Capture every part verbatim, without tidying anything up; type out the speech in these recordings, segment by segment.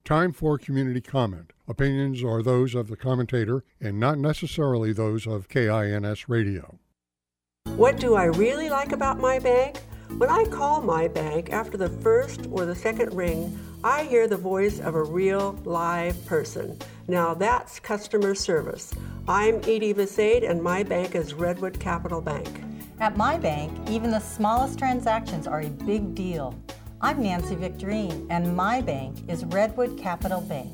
Time for community comment. Opinions are those of the commentator and not necessarily those of K I N S Radio. What do I really like about my bank? When I call my bank after the first or the second ring, I hear the voice of a real live person. Now that's customer service. I'm Edie Visade and my bank is Redwood Capital Bank. At my bank, even the smallest transactions are a big deal. I'm Nancy Victorine, and my bank is Redwood Capital Bank.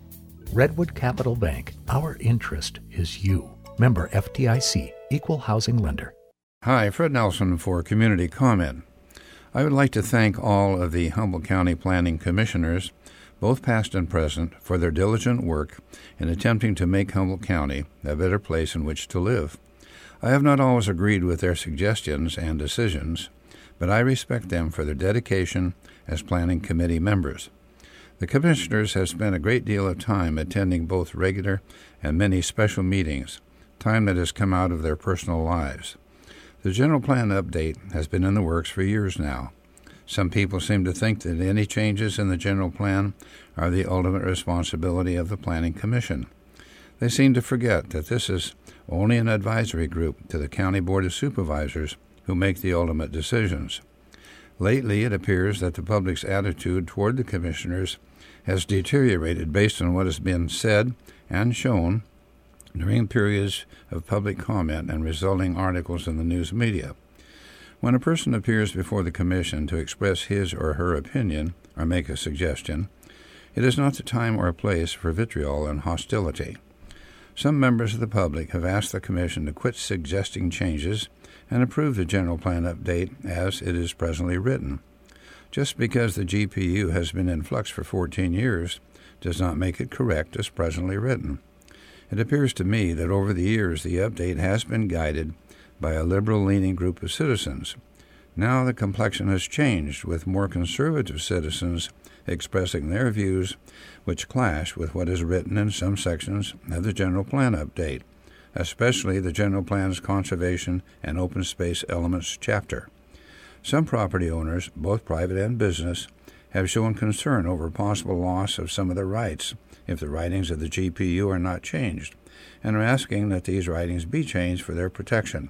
Redwood Capital Bank. Our interest is you. Member F D I C, Equal Housing Lender. Hi, Fred Nelson for Community Comment. I would like to thank all of the Humboldt County Planning Commissioners, both past and present, for their diligent work in attempting to make Humboldt County a better place in which to live. I have not always agreed with their suggestions and decisions, but I respect them for their dedication as Planning Committee members. The Commissioners have spent a great deal of time attending both regular and many special meetings, time that has come out of their personal lives. The General Plan update has been in the works for years now. Some people seem to think that any changes in the General Plan are the ultimate responsibility of the Planning Commission. They seem to forget that this is only an advisory group to the County Board of Supervisors who make the ultimate decisions. Lately, it appears that the public's attitude toward the commissioners has deteriorated based on what has been said and shown during periods of public comment and resulting articles in the news media. When a person appears before the commission to express his or her opinion or make a suggestion, it is not the time or place for vitriol and hostility. Some members of the public have asked the commission to quit suggesting changes and approve the General Plan update as it is presently written. Just because the G P U has been in flux for fourteen years does not make it correct as presently written. It appears to me that over the years the update has been guided by a liberal-leaning group of citizens. Now the complexion has changed, with more conservative citizens expressing their views which clash with what is written in some sections of the General Plan update, especially the General Plan's Conservation and Open Space Elements chapter. Some property owners, both private and business, have shown concern over possible loss of some of their rights if the writings of the G P U are not changed, and are asking that these writings be changed for their protection.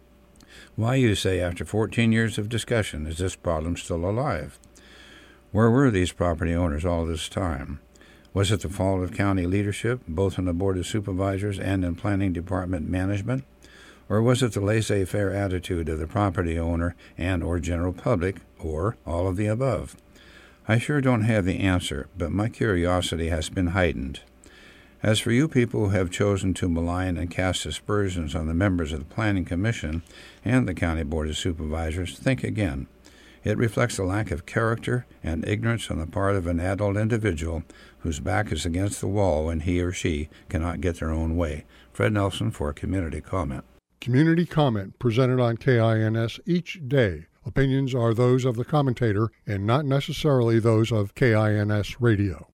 Why, you say, after fourteen years of discussion, is this problem still alive? Where were these property owners all this time? Was it the fault of county leadership, both in the Board of Supervisors and in Planning Department management? Or was it the laissez-faire attitude of the property owner and or general public, or all of the above? I sure don't have the answer, but my curiosity has been heightened. As for you people who have chosen to malign and cast aspersions on the members of the Planning Commission and the County Board of Supervisors, think again. It reflects a lack of character and ignorance on the part of an adult individual whose back is against the wall when he or she cannot get their own way. Fred Nelson for Community Comment. Community comment presented on K I N S each day. Opinions are those of the commentator and not necessarily those of K I N S Radio.